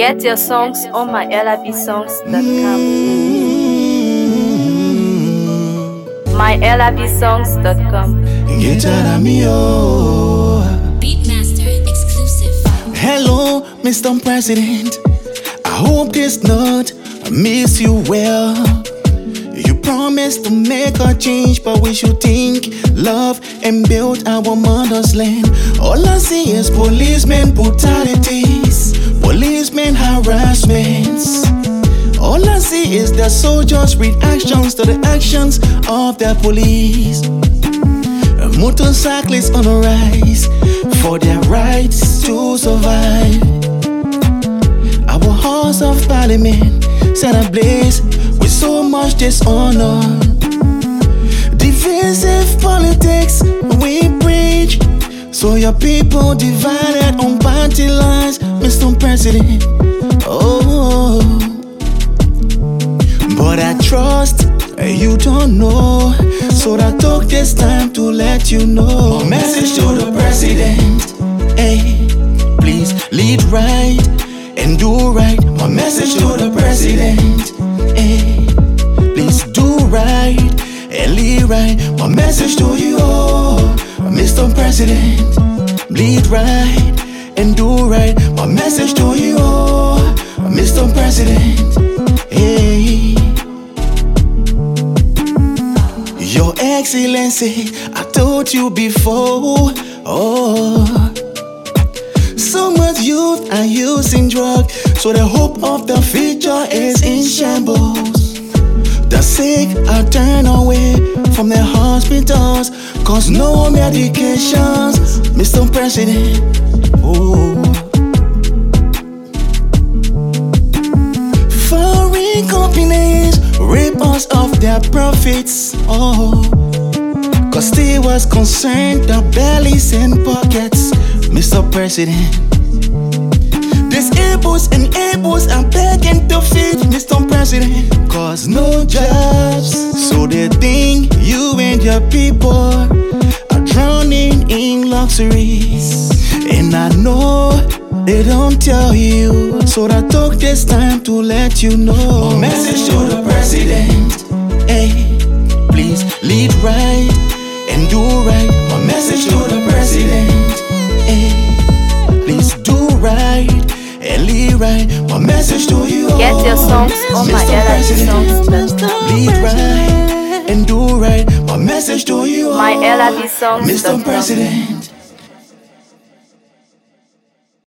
Get your songs on mylabsongs.com. mylabsongs.com. Beatmaster exclusive. Hello, Mr. President. I hope this not miss you well. You promised to make a change, but we should think, love, and build our mother's land. All I see is policemen brutalities, policemen harassments. All I see is the soldiers' reactions to the actions of the police. Motorcyclists on the rise for their rights to survive. Our halls of parliament set ablaze with so much dishonor. Divisive politics we preach, so your people divided on party lines, Mr. President. Oh, but I trust you don't know, so I took this time to let you know. A message to the president, hey, please lead right and do right. My message to the president, hey, please do right and lead right. My message to you, Mr. President, lead right and do right. My message to you, Mr. President, hey. Your Excellency, I told you before, so much youth are using drugs, so the hope of the future is in shambles. The sick are turned away from their hospitals, cause no medications, Mr. President. Foreign companies rip us of their profits, cause they was concerned the bellies and pockets, Mr. President. Disables and ables are begging to feed, Mr. President, cause no jobs. So they think you and your people are drowning in luxuries, and I know they don't tell you, so I took this time to let you know. A message to the president, hey, please lead right and do right. My message to the president, hey, please do right and lead right. My message to you, Get your songs on mylabsongs.com. lead right and do right. My message to you, Mr. mylabsongs.com. President.